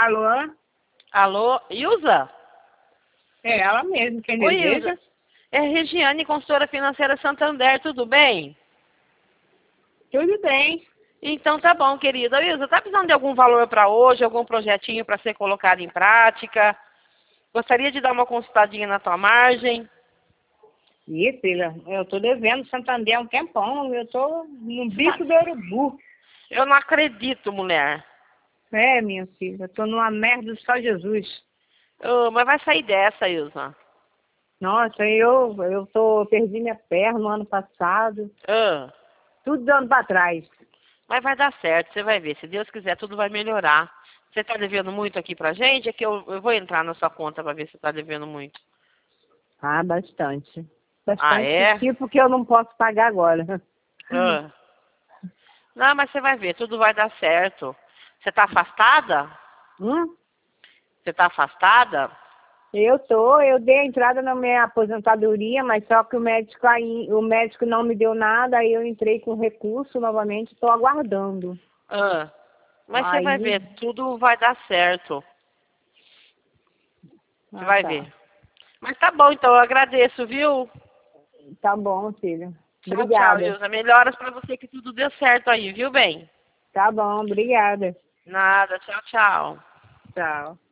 Alô? Alô, Ilza? É ela mesmo, quem Oi, deseja? Ilza. É Regiane, consultora financeira Santander, tudo bem? Tudo bem. Então tá bom, querida. Ilza, tá precisando de algum valor para hoje, algum projetinho para ser colocado em prática? Gostaria de dar uma consultadinha na tua margem? Ih, filha, eu tô devendo Santander há um tempão, eu tô no bico do urubu. Eu não acredito, mulher. É, minha filha, eu tô numa merda só Jesus. Mas vai sair dessa, Ilza. Nossa, perdi minha perna no ano passado, Ah, tudo dando pra trás. mas vai dar certo, você vai ver. Se Deus quiser, tudo vai melhorar. Você tá devendo muito aqui pra gente? É que eu vou entrar na sua conta pra ver se tá devendo muito. Ah, bastante. Ah, Bastante, é? tipo que eu não posso pagar agora. Ah. Não, mas você vai ver, tudo vai dar certo. Você tá afastada? Hum? Você tá afastada? Eu dei a entrada na minha aposentadoria, mas só que o médico não me deu nada, aí eu entrei com recurso novamente, estou aguardando. Ah. Mas você vai Aí, ver, tudo vai dar certo. Você vai tá. ver. Mas tá bom, então eu agradeço, viu? Tá bom, filho. Tchau, tchau, Obrigada. Ilza. Melhoras pra você que tudo deu certo aí, viu, bem? Tá bom, obrigada. Nada, tchau, tchau. Tchau.